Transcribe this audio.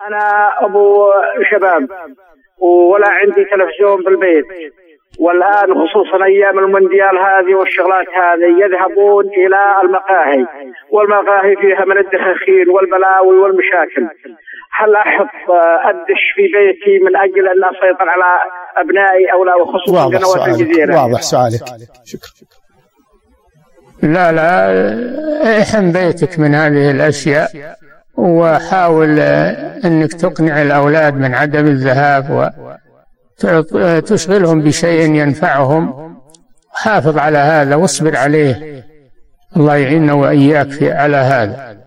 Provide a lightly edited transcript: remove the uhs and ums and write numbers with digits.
أنا أبو شباب ولا عندي تلفزيون بالبيت، والآن خصوصا أيام المونديال هذه والشغلات هذه يذهبون إلى المقاهي، والمقاهي فيها من الدخاخين والبلاوي والمشاكل. هل أحط أدش في بيتي من أجل أن أسيطر على أبنائي أو لا، وخصوصا قنوات الجزيرة؟ واضح سؤالك. شكرا. لا احم بيتك من هذه الأشياء، وحاول أنك تقنع الأولاد من عدم الذهاب وتشغلهم بشيء ينفعهم. حافظ على هذا واصبر عليه، الله يعيننا وإياك على هذا.